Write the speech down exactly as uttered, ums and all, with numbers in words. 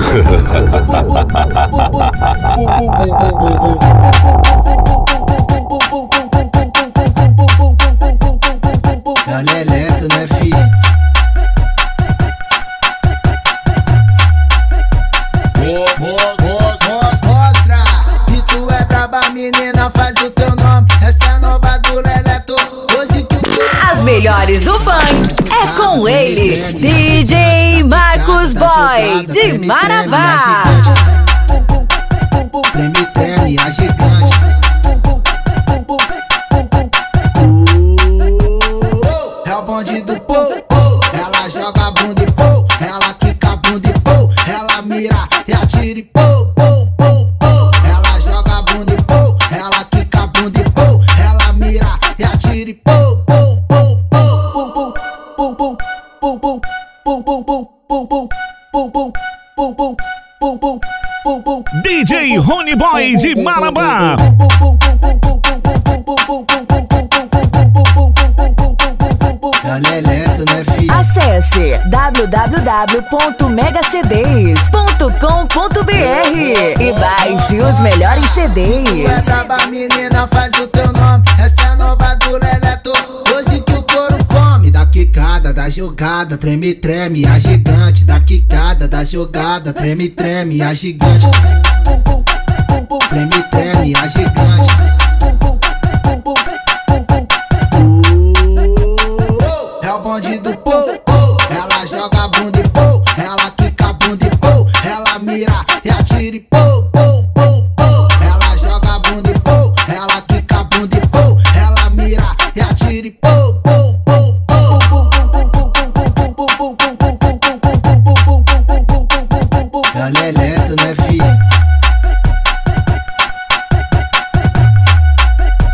Ela é lenta, né, filho? Mostra que tu é braba, menina, faz o teu nome. Essa é a nova do Leleto. Hoje que tu... As melhores do funk é com ele, D J Marcos Boy, de Marabá. Treme, treme, a gigante. É o bonde do povo. Ela joga a bunda e pô. Ela quica a bunda e pô. Ela mira e atira e pô, pô, pô, pô. Ela joga a bunda e pô. Ela quica a bunda e pô. Ela mira e atira e pô, pô, pô, pô. Pum, pum, pum, pum, pum, pum, pum, pum, pum, pum, pum, pum, pum, pum, pum, pum, pum, pum, pum. D J Rony Boy de Marabá. Ela é lenta, né, filho? Acesse w w w ponto mega c d s ponto com ponto b r e baixe os melhores C Tu é Ds. braba, menina, faz o teu nome. Essa é a nova do Leleto. Hoje que o couro come. Da quicada, da jogada, treme, treme, a gigante. Da quicada, da jogada, treme, treme, a gigante. Treme, treme, a gigante. É o bonde do povo. Ela joga a bunda e pô. Ela quica a bunda e pô. Ela mira e atira e pô, pô, pô, pô. Ela joga a bunda e pô. Ela quica a bunda e pô. Ela mira e atira e pô, pô, pô, pô. Ela é lenta, né, filho?